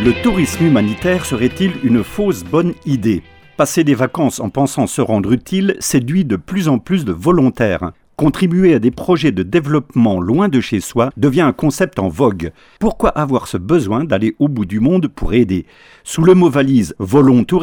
Le tourisme humanitaire serait-il une fausse bonne idée ? Passer des vacances en pensant se rendre utile séduit de plus en plus de volontaires. Contribuer à des projets de développement loin de chez soi devient un concept en vogue. Pourquoi avoir ce besoin d'aller au bout du monde pour aider ? Sous le mot valise « volontourisme »,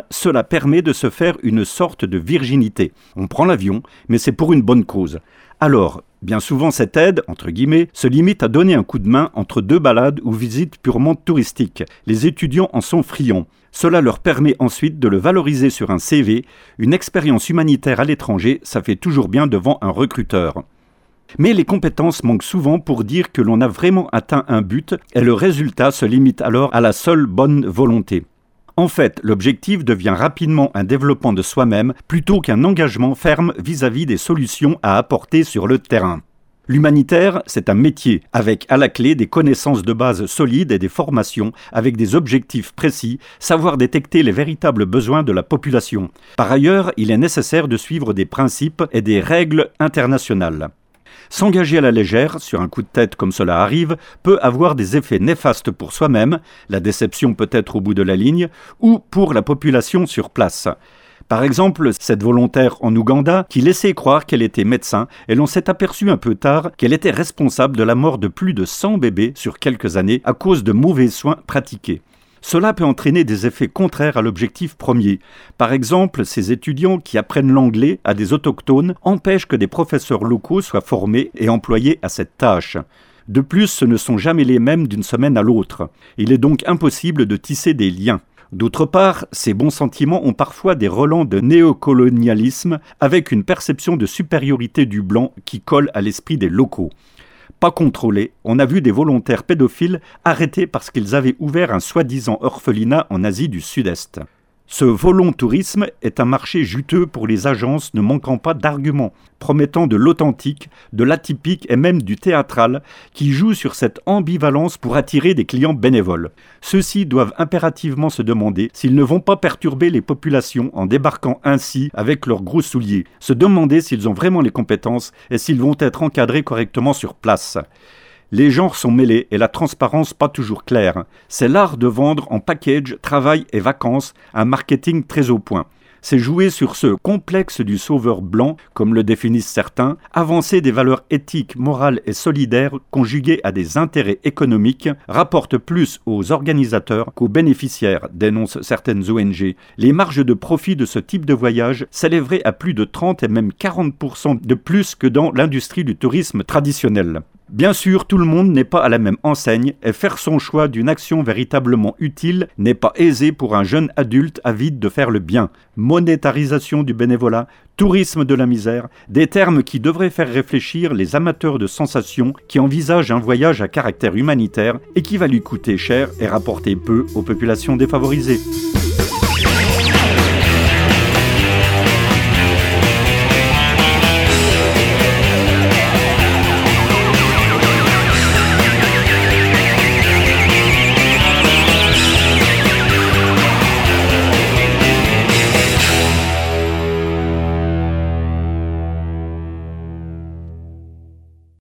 cela permet de se faire une sorte de virginité. On prend l'avion, mais c'est pour une bonne cause. Alors, bien souvent cette aide, entre guillemets, se limite à donner un coup de main entre deux balades ou visites purement touristiques. Les étudiants en sont friands. Cela leur permet ensuite de le valoriser sur un CV. Une expérience humanitaire à l'étranger, ça fait toujours bien devant un recruteur. Mais les compétences manquent souvent pour dire que l'on a vraiment atteint un but et le résultat se limite alors à la seule bonne volonté. En fait, l'objectif devient rapidement un développement de soi-même plutôt qu'un engagement ferme vis-à-vis des solutions à apporter sur le terrain. L'humanitaire, c'est un métier, avec à la clé des connaissances de base solides et des formations avec des objectifs précis, savoir détecter les véritables besoins de la population. Par ailleurs, il est nécessaire de suivre des principes et des règles internationales. S'engager à la légère, sur un coup de tête comme cela arrive, peut avoir des effets néfastes pour soi-même, la déception peut être au bout de la ligne, ou pour la population sur place. Par exemple, cette volontaire en Ouganda qui laissait croire qu'elle était médecin et l'on s'est aperçu un peu tard qu'elle était responsable de la mort de plus de 100 bébés sur quelques années à cause de mauvais soins pratiqués. Cela peut entraîner des effets contraires à l'objectif premier. Par exemple, ces étudiants qui apprennent l'anglais à des autochtones empêchent que des professeurs locaux soient formés et employés à cette tâche. De plus, ce ne sont jamais les mêmes d'une semaine à l'autre. Il est donc impossible de tisser des liens. D'autre part, ces bons sentiments ont parfois des relents de néocolonialisme avec une perception de supériorité du blanc qui colle à l'esprit des locaux. Pas contrôlés, on a vu des volontaires pédophiles arrêtés parce qu'ils avaient ouvert un soi-disant orphelinat en Asie du Sud-Est. Ce volontourisme est un marché juteux pour les agences ne manquant pas d'arguments, promettant de l'authentique, de l'atypique et même du théâtral, qui jouent sur cette ambivalence pour attirer des clients bénévoles. Ceux-ci doivent impérativement se demander s'ils ne vont pas perturber les populations en débarquant ainsi avec leurs gros souliers, se demander s'ils ont vraiment les compétences et s'ils vont être encadrés correctement sur place. Les genres sont mêlés et la transparence pas toujours claire. C'est l'art de vendre en package, travail et vacances, un marketing très au point. C'est jouer sur ce complexe du sauveur blanc, comme le définissent certains, avancer des valeurs éthiques, morales et solidaires conjuguées à des intérêts économiques, rapportent plus aux organisateurs qu'aux bénéficiaires, dénoncent certaines ONG. Les marges de profit de ce type de voyage s'élèveraient à plus de 30 et même 40% de plus que dans l'industrie du tourisme traditionnel. Bien sûr, tout le monde n'est pas à la même enseigne et faire son choix d'une action véritablement utile n'est pas aisé pour un jeune adulte avide de faire le bien. Monétarisation du bénévolat, tourisme de la misère, des termes qui devraient faire réfléchir les amateurs de sensations qui envisagent un voyage à caractère humanitaire et qui va lui coûter cher et rapporter peu aux populations défavorisées.